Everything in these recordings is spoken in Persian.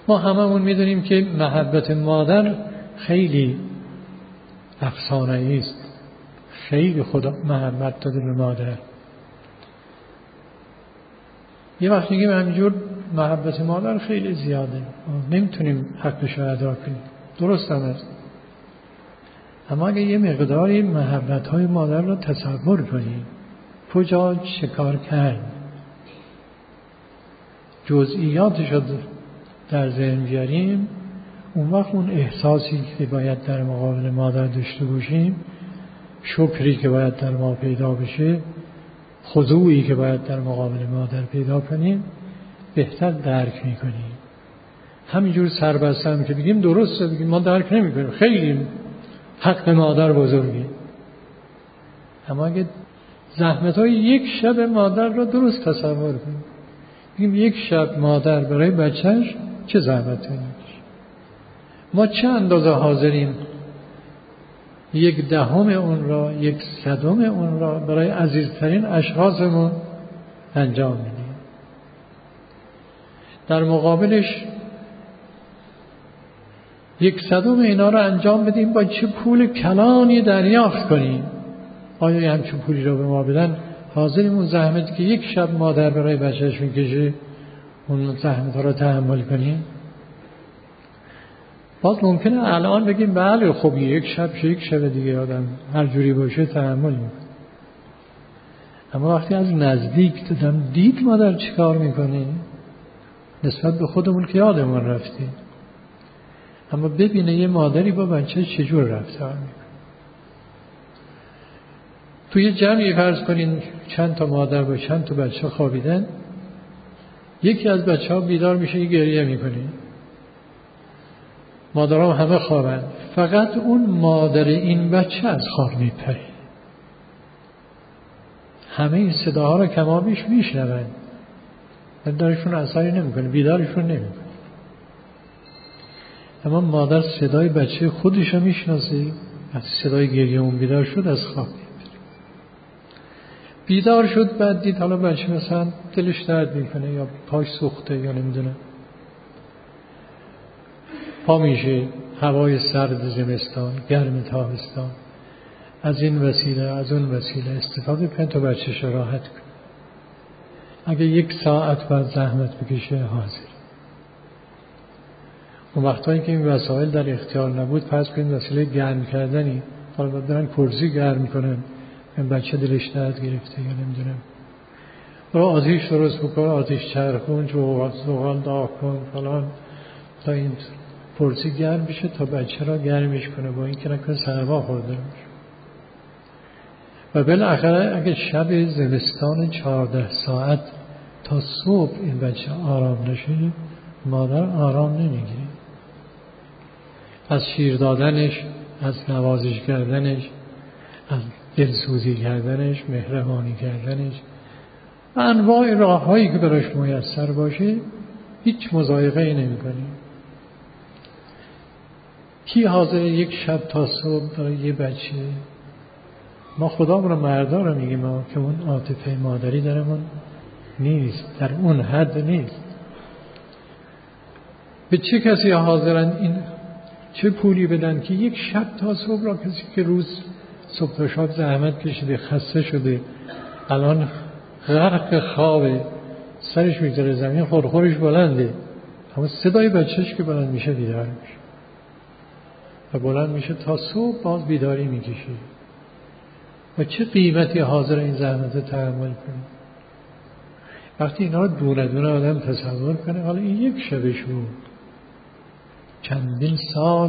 ما هممون میدونیم که محبت مادر خیلی افسانه‌ای است. خیلی خدا محبت داده به مادر. یه وقت میگیم همینجور محبت مادر خیلی زیاده، نمیتونیم حقش رو ادا کنیم. درست هم است. اما اگه یه مقداری محبت‌های مادر رو تصور کنیم، کجا چه کار کرد، جزئیاتش رو در ذهن بیاریم، اون وقت اون احساسی که باید در مقابل مادر داشته باشیم، شکری که باید در ما پیدا بشه، خضوعی که باید در مقابل مادر پیدا کنیم، بهتر درک میکنیم. همینجور سربستم که بگیم درسته، بگیم ما درک نمیکنیم، خیلی حق مادر بزرگی. اما اگه زحمت‌های یک شب مادر را درست تصور کنیم، بگیم یک شب مادر برای بچهش چه زحمتی میکشه، ما چه اندازه حاضریم 1/10 اون را، 1/100 اون را برای عزیزترین اشخاصمون انجام میدیم. در مقابلش 1/100 اینا را انجام بدیم، با چه پول کلانی دریافت کنیم. آیا همچون پولی را به ما بدن حاضریم اون زحمتی که یک شب مادر برای بچهش میکشه اون زحمت را تحمل کنیم؟ باز ممکنه الان بگیم بله خب یک شب دیگه آدم هر جوری باشه تحمل میکنه. اما وقتی از نزدیک دید مادر چی کار میکنه، نسبت به خودمون که یادمون رفته، اما ببینه یه مادری با بچه چجور رفتار میکنه. توی جمعی فرض کنین چند تا مادر با چند تا بچه خوابیدن، یکی از بچه ها بیدار میشه گریه میکنه، مادرها همه خوابن، فقط اون مادر این بچه از خواب میپره. همه این صداها رو کمابیش میشنون، دارشون اثری نمیکنه، بیدارشون نمیکنه. اما مادر صدای بچه خودش رو میشناسه، از صدای گریه اون بیدار شد، از خواب میپره. بیدار شد، بعد دید حالا بچه مثلا دلش درد میکنه یا پاش سوخته یا نمیدونم، پا میشه، هوای سرد زمستان، گرم تابستان، از این وسیله از اون وسیله استفاده کنه تا بچه‌ش راحت کنه. اگه 1 ساعت بعد زحمت بکشه حاضر. اون وقتایی که این وسایل در اختیار نبود، پس کنید وسیله گرم کردنی، حالا باید برن کرسی گرم کنن، این بچه دلش درد گرفته یا نمیدونم، برو آتیش درست بکن، آتیش چرخون، زغال داغ کن فلان، تا این کرسی گرم بشه تا بچه را گرمش کنه، با این که نکنه سرما خورده میشه. و بالاخره اگه شب زمستان 14 ساعت تا صبح این بچه آرام نشه، مادر آرام نمیگیره. از شیر دادنش، از نوازش کردنش، از دلسوزی کردنش، مهربانی کردنش و انواع راه‌هایی که براش میسر باشه هیچ مضایقه‌ای نمی‌کنه. کی حاضر یک شب تا صبح برای یه بچه؟ ما خدا رو مردا رو میگیم ما که اون عاطفه مادری درمون نیست، در اون حد نیست. به چه کسی حاضرن این چه پولی بدن که یک شب تا صبح را کسی که روز صبح تا شب زحمت کشیده، خسته شده، الان غرق خوابه، سرش میذاره زمین، خورخورش بلنده، اما صدای بچهش که بلند میشه بیدار میشه و بلند میشه تا صبح باز بیداری میکشه. و چه قیمتی حاضر این زحمت تحمل کنه؟ وقتی اینا رو دونه دونه آدم تصور کنه، حالا این یک شبش بود، چندین سال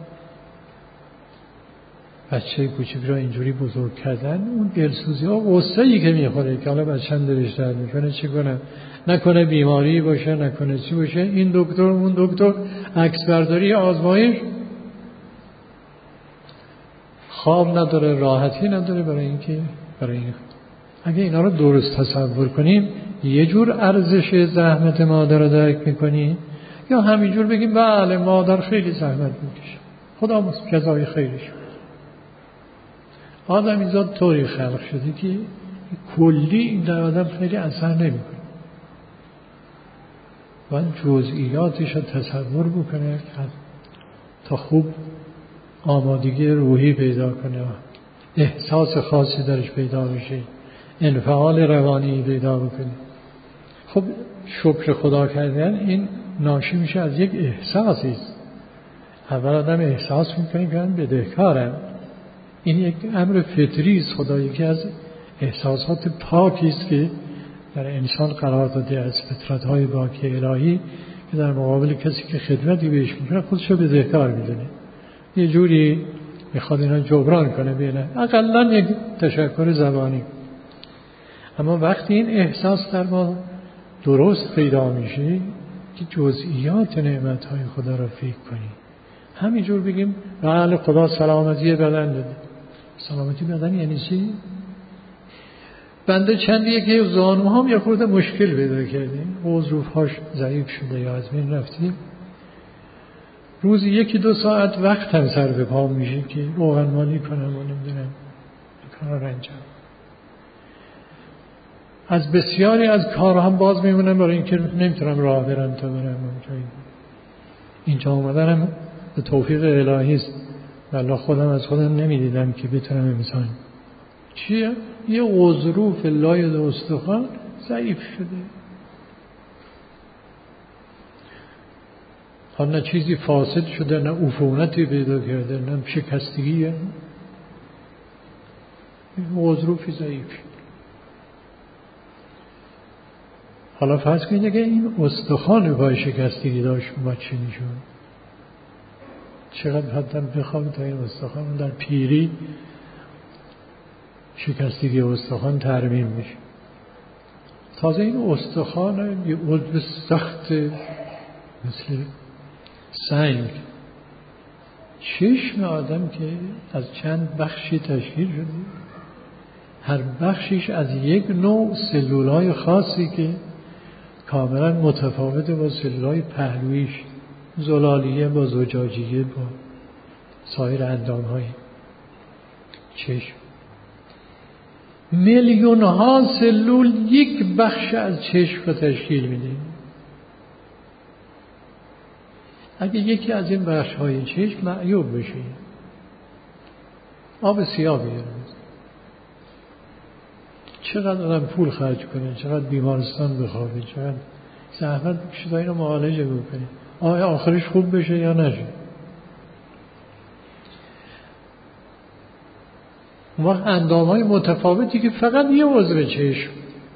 بچه کوچیک را اینجوری بزرگ کردن، اون دلسوزی ها غصه‌ای که میخوره که حالا بچه‌م دلش درد میکنه چه کنم، نکنه بیماری باشه، نکنه چی باشه، این دکتر اون دکتر، عکس برداری، آزمایش، خواب نداره، راحتی نداره. برای این اگه اینا رو درست تصور کنیم، یه جور ارزش زحمت مادر رو درک میکنیم، یا همینجور بگیم بله مادر خیلی زحمت میکشه، خدا جزای خیرش بده. آدم ایزاد طوری خلق شده که کلی این در آدم خیلی اثر نمیکنه. و جزئیاتش رو تصور بکنه تا خوب آمادگی روحی پیدا کنه، احساس خاصی درش پیدا بشه، انفعال روانی پیدا بکنه. خب شکر خدا کردن این ناشی میشه از یک احساسی است. اول آدم احساس میکنه که من بدهکارم. این یک امر فطری است. خدا یکی از احساسات پاکی است که در انسان قرار داده از فطرت‌های باقی الهی که در مقابل کسی که خدمتی بهش میکنه خودش رو بدهکار میدونه، یه جوری میخواد اینا جبران کنه بینه، اقلا یک تشکر زبانی. اما وقتی این احساس در ما درست پیدا میشه که جزئیات نعمت‌های خدا را فکر کنیم، همینجور بگیم بله خدا سلامتی بدن داده. سلامتی بدن یعنی چی؟ بنده چندیه که زانوهام یه خورده مشکل پیدا کردیم، وظروف‌هاش ضعیف شده یا از بین رفتیم، روزی 1-2 ساعت وقت هم سر به پا میشه که روغن مالی کنم و نمیدونم کار را انجام. از بسیاری از کار هم باز میمونم برای اینکه نمیتونم راه برم تا برم اونجایی. اینجا اومدنم به توفیق الهی است. والله خودم از خودم نمیدیدم که بتونم انسان چیه؟ یه غضروف لای استخوان ضعیف شده. حالا نه چیزی فاسد شده، نه عفونتی پیدا کرده، نه شکستگیه، غضروفی ضعیف شده. حالا فرض کنید که این استخوان پای شکستگی داشت با چی میشون؟ چقدر حدم بخوام تا این استخوان در پیری شکستگی استخوان ترمیم میشه. تازه این استخوان یه عضو سخت مثل سنگ، چشم آدم که از چند بخشی تشکیل شده، هر بخشیش از یک نوع سلولای خاصی که کاملا متفاوته با سلولای پهلویش، زلالیه با زجاجیه با سایر اندامهای چشم. میلیون ها سلول یک بخش از چشم رو تشکیل میده. اگه یکی از این بخش های چشم معیوب بشه، آب سیاه بیاره، چقدر آدم پول خرج کنه، چقدر بیمارستان بخوابه، چقدر زحمت بکشه تا اینو معالجه بکنه، آیا آخرش خوب بشه یا نشه؟ اون وقت اندام‌های متفاوتی که فقط یه عضو چشم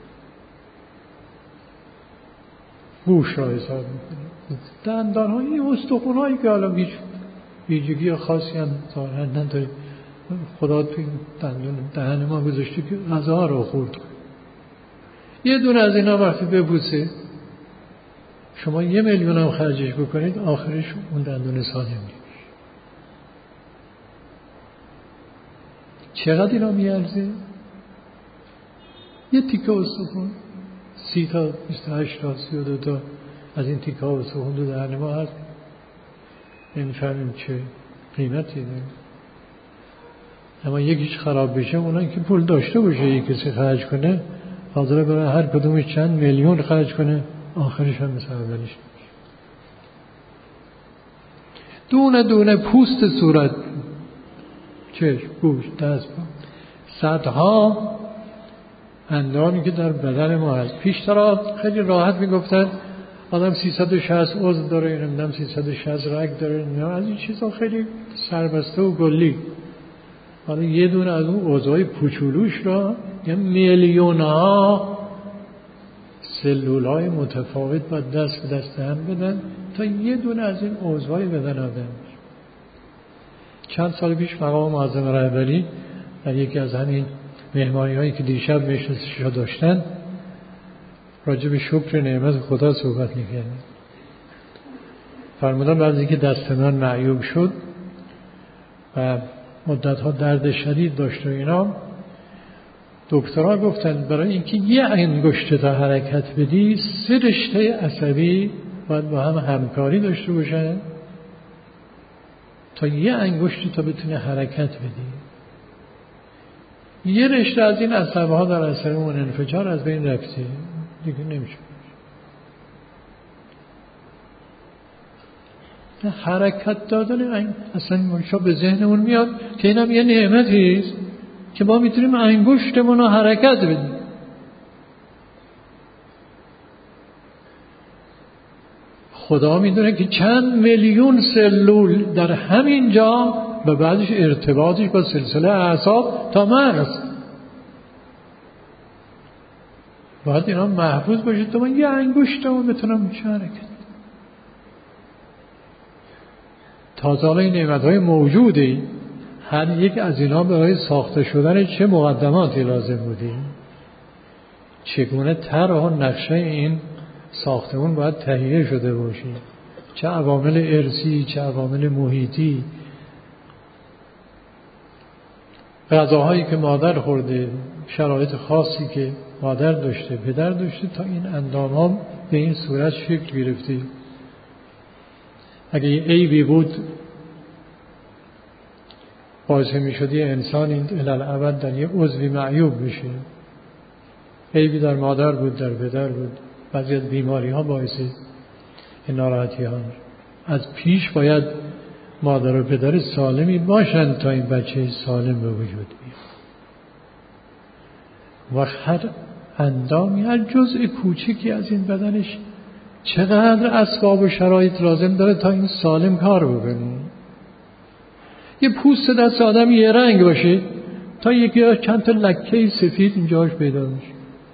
گوش را حساب میکنه، دندان‌های استخوان‌هایی که حالا هیچ ویژگی خاصی هم ظاهراً نداره، خدا توی دهن ما گذاشته که غذا رو خورد کنه. یه دونه از اینا وقتی بپوسه، شما 1 میلیون هم خرجش بکنید، آخرش اون دندون سالم میشه. چقدر اینا میارزه؟ یه تیکه استخون 30 تا 28 تا 32 تا از این تیکه ها استخون دو دهن ما هست، نمیفهمیم چه قیمتی داره. اما یکیش خراب بشه، اونایی که پول داشته باشه یک کسی خرج کنه، حاضر برای هر کدومش چند میلیون خرج کنه، آخرش هم مثل اولش نمیشه. دونه دونه پوست صورت، چشم، گوش، دست، پا، صدها اندامی که در بدن ما هست. پیشتر خیلی راحت میگفتن آدم 360 عضو داره، نمیدونم 360 رگ داره، نه از این چیزا خیلی سربسته و گلی. حالا یه دونه از اون عضوهای پوچولوش را یه میلیون‌ها سلولای متفاوت با دست به دست هم بدن تا یه دونه از این عضوهای بدن آدم. چند سال پیش مقام معظم رهبری در یکی از همین مهمانی‌هایی که دیشب نشستش داشتن راجع به شکر نعمت خدا صحبت می‌کردن. فرمودن بعد از اینکه دست من معیوب شد و مدت‌ها درد شدید داشت و اینا، دکترها گفتن برای اینکه یه انگشت تا حرکت بدی 3 رشته عصبی باید با هم همکاری داشته باشن تا یه انگشت تا بتونه حرکت بدی. یه رشته از این عصب‌ها در اثر اون انفجار از بین رفته، دیگه نمیشه. حرکت دادن اصلا منشا به ذهنمون میاد که اینم یه نعمتیست که ما میتونیم انگشتمون رو حرکت بدیم. خدا میدونه که چند میلیون سلول در همین جا و بعدش ارتباطش با سلسله اعصاب تا مغز باید اینا محفوظ باشه تا من یه انگشتمو بتونم حرکت. تازه این نعمت‌های موجوده، هر یک از اینا برای ساخته شدن چه مقدماتی لازم بوده، چگونه طرح و نقشه این ساختمون باید تهیه شده باشه، چه عوامل ارثی، چه عوامل محیطی، غذاهایی که مادر خورده، شرایط خاصی که مادر داشته، پدر داشته تا این اندام‌ها به این صورت شکل گرفته. اگه یه عیبی بود باعث می‌شد یه انسان این الالعبد در یه عضوی معیوب بشه. عیبی در مادر بود، در پدر بود، بعضی از بیماری‌ها باعث این ناراحتی‌ها. از پیش باید مادر و پدر سالمی باشند تا این بچه سالم به وجود بیاد. و هر اندامی، هر جزء کوچکی از این بدنش چقدر اسباب و شرایط لازم داره تا این سالم کار بکنه. یه پوست دست آدم یه رنگ باشه تا یکی چند تا لکه سفید اینجاش پیدا میشه.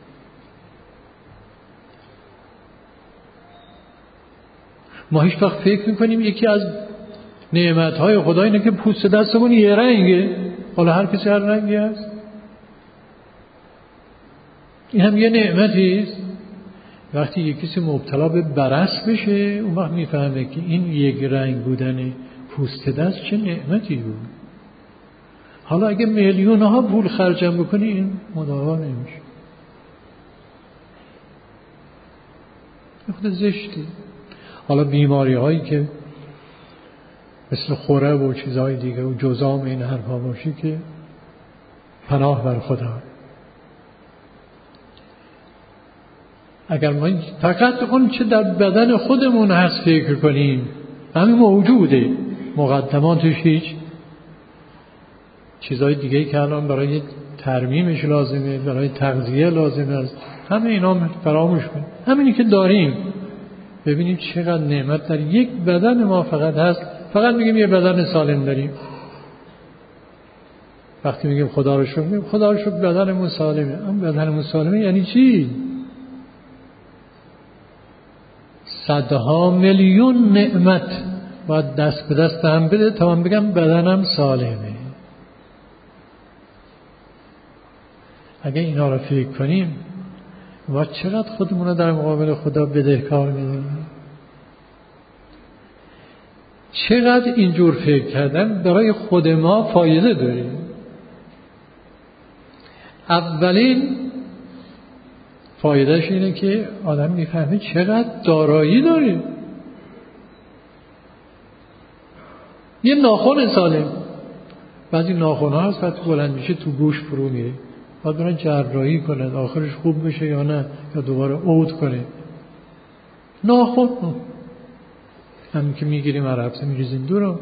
ما هیچ وقت فکر میکنیم یکی از نعمتهای خدا اینه که پوست دستمون یه رنگه. حالا هر کسی هر رنگی هست، این هم یه نعمتیست. وقتی یک کسی مبتلا به برص بشه اون وقت میفهمه که این یک رنگ بودن پوست دست چه نعمتی بود. حالا اگه میلیون ها پول خرجم بکنی این مداوا نمیشه. خود زشتی. حالا بیماری هایی که مثل خوره و چیزهای دیگه و جزام این حرفا باشی که پناه بر خدا. اگر ما فقط اون چه در بدن خودمون هست فکر کنیم، همین موجوده، مقدماتش هیچ چیزهای دیگه که الان برای ترمیمش لازمه، برای تغذیه لازمه است، همه اینا فراموش کنیم. همینی که داریم ببینیم چقدر نعمت در یک بدن ما فقط هست. فقط میگیم یه بدن سالم داریم. وقتی میگیم خدا رو شکر، میگیم خدا رو شکر بدنمون سالمه. اما بدنمون سالمه یعنی چی؟ صدها میلیون نعمت باید دست به دست هم بده تا من بگم بدنم سالمه. اگه اینا رو فکر کنیم و چقدر خودمون رو در مقابل خدا بدهکار می‌دونیم. چقدر اینجور فکر کردن برای خود ما فایده داره. اولین فایدهش اینه که آدم میفهمه چقدر دارایی داره. یه ناخن سالم، بعضی ناخن‌ها هست وقتی بلند میشه تو گوش فرو میره، باید برن جراحی کنن آخرش خوب بشه یا نه، یا دوباره عود کنه. ناخن همین که میگیریم هر هفته میریزیم دورو.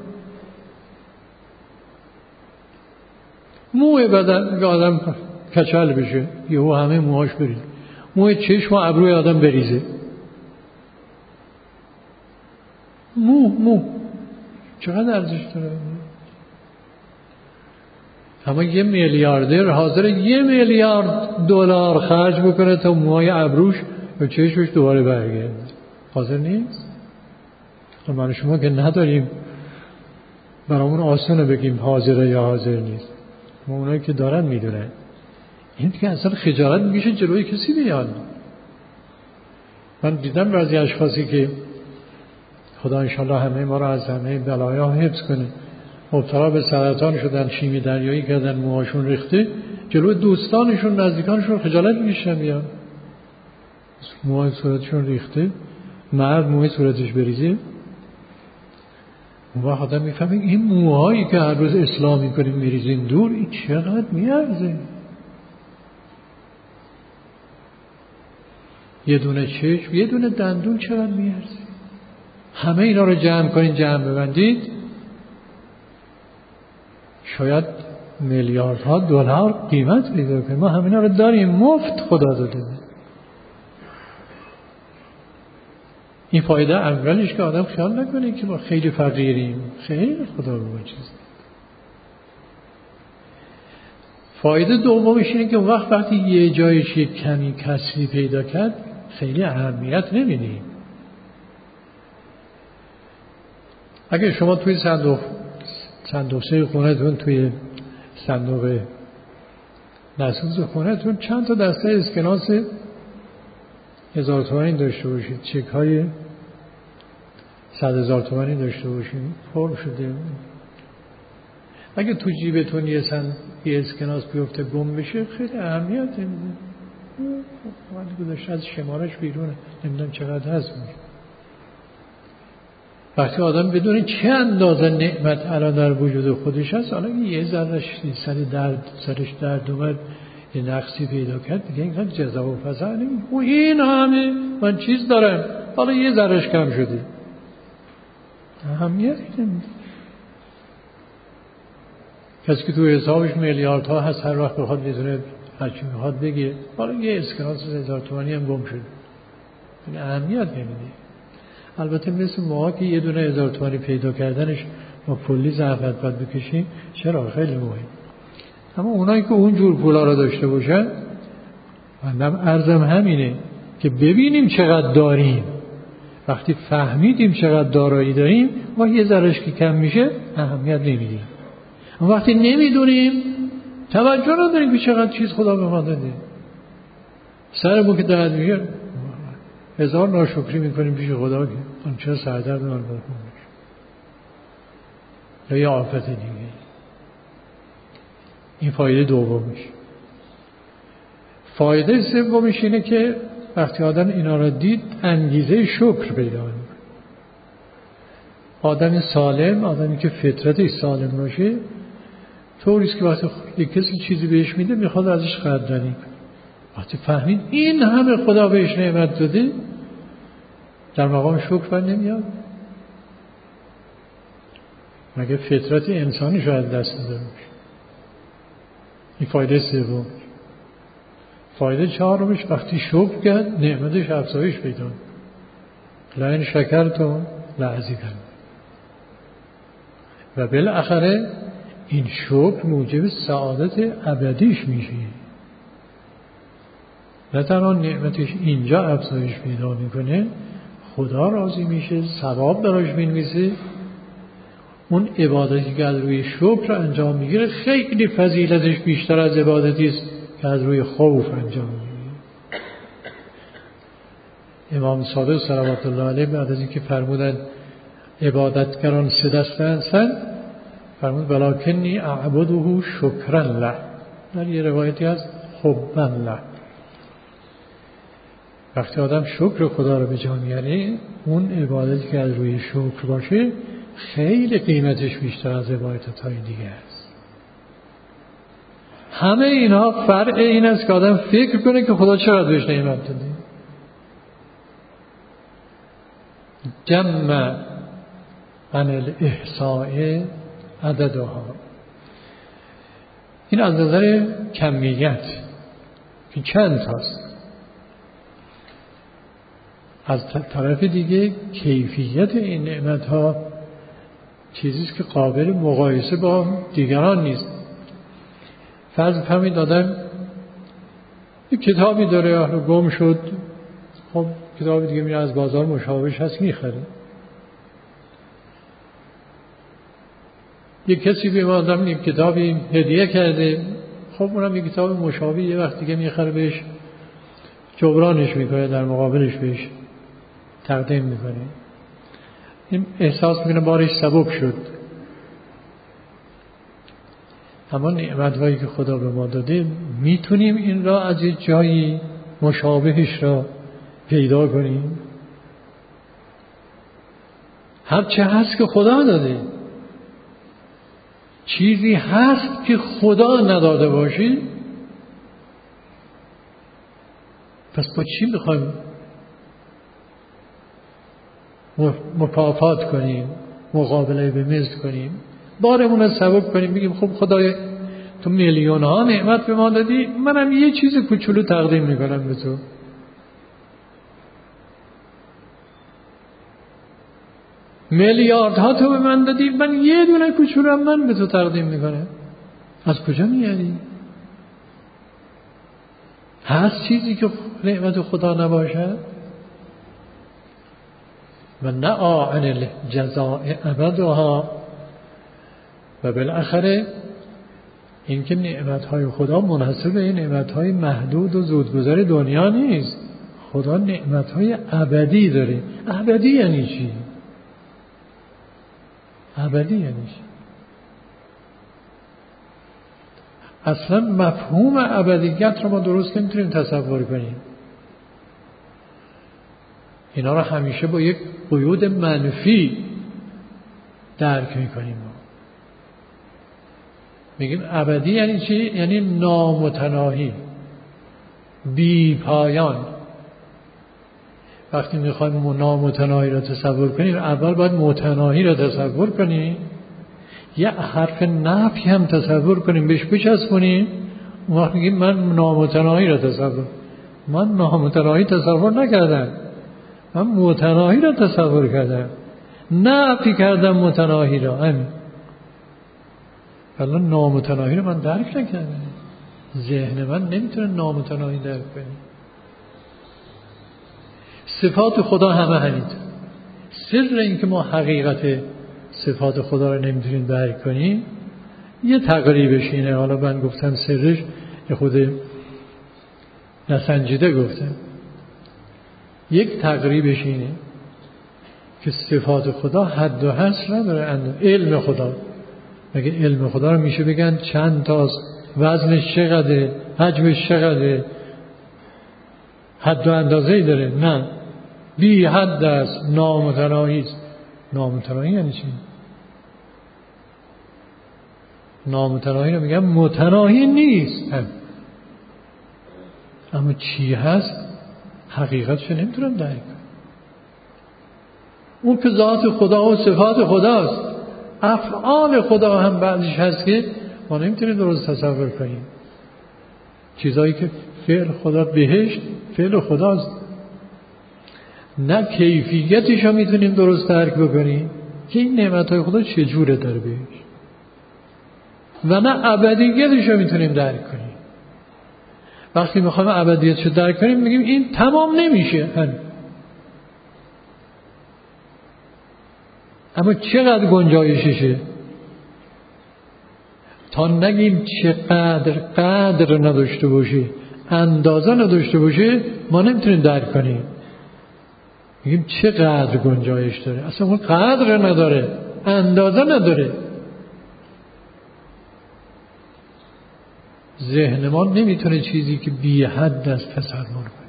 موی بدن که آدم کچل بشه یهو همه موهاش بریزه، موی چشم و ابروی آدم بریزه. مو چقدر ارزش داره. اما یه میلیاردر حاضر $1 میلیارد خرج بکنه تا موهای ابروش و چشمش دوباره برگرده. حاضر نیست؟ من شما که نداریم برامون آسانه بگیم حاضره یا حاضر نیست. ما اونایی که دارن میدونن. این که اصلا خجالت میشه جلوی کسی بیاد. من دیدم بعضی اشخاصی که خدا انشالله همه ما را از همه بلایا حفظ کنه، مبتلا به سرطان شدن، شیمی دریایی کردن، موهاشون ریخته، جلوی دوستانشون نزدیکانشون خجالت میکشن بیان. موهای صورتشون ریخته، مرد موهای صورتش بریزه. اون وقت آدم میفهمه این موهایی که هر روز اصلاح میکنیم میریزین دور، این چقدر میارزه. یه دونه چشم، یه دونه دندون چقدر میارزه. همه اینا رو جمع کنید، جمع ببندید، شاید میلیاردها دلار قیمت پیدا کنه. ما همینا رو داریم، مفت خدا داده. این فایده اولش که آدم خیال نکنه که ما خیلی فقیریم، خیلی خدا به ما چیز. فایده دومش اینه که وقتی یه جایش یک کمی کسری پیدا کرد خیلی اهمیت نمیدیم. اگه شما توی صندوقچه خونه‌تون، توی صندوق نسوز خونه‌تون چند تا دسته اسکناس 1000 تومانی داشته باشید، چک های 100,000 تومانی داشته باشید، پر شده، اگه تو جیبتون یه اسکناس بیفته گم بشه خیلی اهمیت نمیده. وقتی گذاشته از شمارش بیرونه، نمیدونم چقدر هست. وقتی آدم بدونه چه اندازه نعمت الان در وجود خودش هست، حالا یه ذرهش سرش درد اومد، یه نقصی پیدا کرد، دیگه اینقدر جزا و فضا نمیده. این همه من چیز دارم، حالا یه ذرهش کم شده، اهمیتی نمیده. کسی که تو حسابش میلیاردها هست، هر وقت بخواد میتونه هرچی میخواد بگه، حالا یه اسکناس 1000 تومانی هم گم شده، این اهمیت نمیده. البته مثل ما که یه دونه 1000 تومانی پیدا کردنش ما کلی زحمت باید بکشیم، چرا؟ خیلی مهم. اما اونایی که اونجور پولا رو داشته باشن، منم عرضم همینه که ببینیم چقدر داریم. وقتی فهمیدیم چقدر دارایی داریم، ما یه ذرهش که کم میشه اهمیت نمیدیم. اما وقتی نمیدونیم، توجه نداریم که چقدر چیز خدا به ما داده، سرمون که درد میگه 1000 ناشکری میکنیم پیش خدا که اون چرا سردرد من بکنه، یا یه آفت دیگه. این فایده دومش. فایده سومش اینه که وقتی آدم اینا را دید، انگیزه شکر پیدا میکنه. آدم سالم، آدمی که فطرتش سالم باشه، طوریست که وقتی یک کسی چیزی بهش میده میخواد ازش قدردانی کنه. وقتی فهمید این همه خدا بهش نعمت داده، در مقام شکر بر نمیاد؟ مگه فطرت انسانی شاید دست داده باشه؟ این فایده سوم. فایده چهارمش، وقتی شکر کرد نعمتش افزایش پیدا میکنه. لئن شکرتم لأزیدنکم. و بالاخره این شکر موجب سعادت ابدیش میشه. نه تنها نعمتش اینجا افزایش پیدا میکنه، خدا راضی میشه، ثواب براش مینویسه. اون عبادتی که از روی شکر انجام میگیره خیلی فضیلتش بیشتر از عبادتی است که از روی خوف انجام میگیره. امام صادق صلوات الله علیه بعد از اینکه فرمودن عبادتگران 3 دسته هستند، فرمود ولکنی اعبده شکرا له. در یه روایتی هست حبا له. وقتی آدم شکر خدا رو به جا میاره، اون عبادتی که از روی شکر باشه خیلی قیمتش بیشتر از عبادت‌های دیگه است. همه اینا فرع این است که آدم فکر کنه که خدا چقدر بهش نعمت داده. جمع عن الاحصاء عددها. این از نظر کمیت که چند هست. از طرف دیگه کیفیت این نعمت‌ها چیزیست که قابل مقایسه با دیگران نیست. فرض کنید آدم یک کتابی داره یا گم شد، خب کتاب دیگه میره از بازار مشابهش هست میخره. یک کسی به آدم یک کتابی هدیه کرده، خب اونم یک کتاب مشابه یه وقت دیگه میخره، بهش جبرانش میکنه، در مقابلش بهش تقدیم میکنه. این احساس میکنه بارش سبک شد. اما نعمت‌هایی که خدا به ما داده میتونیم این را از یک جایی مشابهش را پیدا کنیم. هر چه هست که خدا داده. چیزی هست که خدا نداده باشه، پس با چی میخوایم مکافات کنیم، مقابله به مثل کنیم، بارمون رو سبک کنیم، بگیم خب خدای تو میلیون ها نعمت به ما دادی، منم یه چیز کوچولو تقدیم میکنم به تو. میلیاردها تو به من دادی، من یه دونه کوچولو من به تو تقدیم میکنم. از کجا میاری؟ هست چیزی که نعمت خدا نباشد؟ و نه عن الجزاء ابدها. و بالاخره اینکه نعمتهای خدا منحصر به این نعمتهای محدود و زودگذر دنیا نیست. خدا نعمتهای ابدی داره. ابدی یعنی چی؟ ابدی یعنی چی؟ اصلا مفهوم ابدیت رو ما درست نمیتونیم تصور کنیم. اینا رو همیشه با یک قیود منفی درک میکنیم. میگیم ابدی یعنی چی؟ یعنی نامتناهی، بی پایان. وقتی میخوایم نامتناهی را تصور کنیم، اول باید متناهی را تصور کنیم، یه حرف نفی هم تصور کنیم، بهش بچسبونیم، اون وقت میگیم من نامتناهی را تصور. من نامتناهی تصور نکردم، من متناهی را تصور کردم، نفی کردم متناهی را. همین. الان نامتناهی رو من درک نکردم، ذهن من نمیتونه نامتناهی درک کنه. صفات خدا همه همینطور. سر اینکه ما حقیقت صفات خدا رو نمیتونیم درک کنیم یه تقریبش اینه. حالا من گفتم سرش یه خود نسنجیده گفتم. یک تقریبش اینه که صفات خدا حد و حصر نداره. علم خدا، مگه علم خدا رو میشه بگن چند تاست، وزنش چقدره، حجمش چقدره، حد و اندازه‌ای داره؟ نه، بی حد است، نامتناهی است. نامتناهی یعنی چی؟ نامتناهی رو میگن متناهی نیست. اما چی هست؟ حقیقتش نمیتونم درک کنم. اون که ذات خدا و صفات خداست. افعال خدا هم بعضیش هست که ما نمیتونیم درست تصور کنیم. چیزایی که فعل خدا، بهشت فعل خداست، نه کیفیتش هم میتونیم درست درک بکنیم که این نعمتهای خدا چجوره در بهشت، و نه ابدیتش رو میتونیم درک کنیم. وقتی میخوایم ابدیتش رو درک کنیم میگیم این تمام نمیشه. اما چقدر گنجایششه؟ تا نگیم چقدر قدر نداشته باشه، اندازه نداشته باشه، ما نمیتونیم درک کنیم. میگیم چقدر گنجایش داره، اصلا اون قدر نداره، اندازه نداره. ذهن ما نمیتونه چیزی که بی حد است تصور کنه.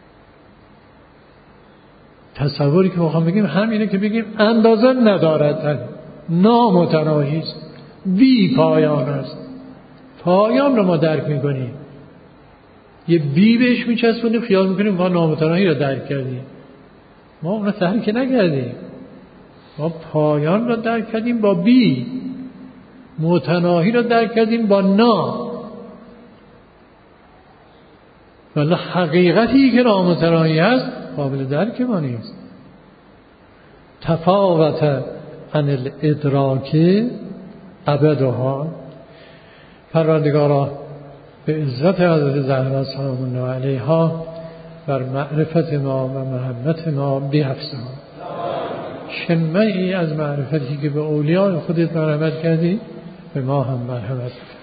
تصوری که میخوام بگیم همینه که بگیم اندازه ندارد، نامتناهی است، بی پایان است. پایان رو ما درک میکنیم، یه بی بهش میچسبونیم، خیال میکنیم ما نامتناهی رو درک کردیم. ما اون رو درک نکردیم، ما پایان رو درک کردیم با بی، متناهی رو درک کردیم با نا. ولی حقیقتی که نامتناهی هست قابل درک ما نیست. تفاوت عن الادراک ابدها. پروردگارا به عزت حضرت زهرا سلام الله علیها بر معرفت ما و محبت ما بیفزا. شمعی از معرفتی که به اولیاء خودت مرحمت کردی به ما هم مرحمت کن.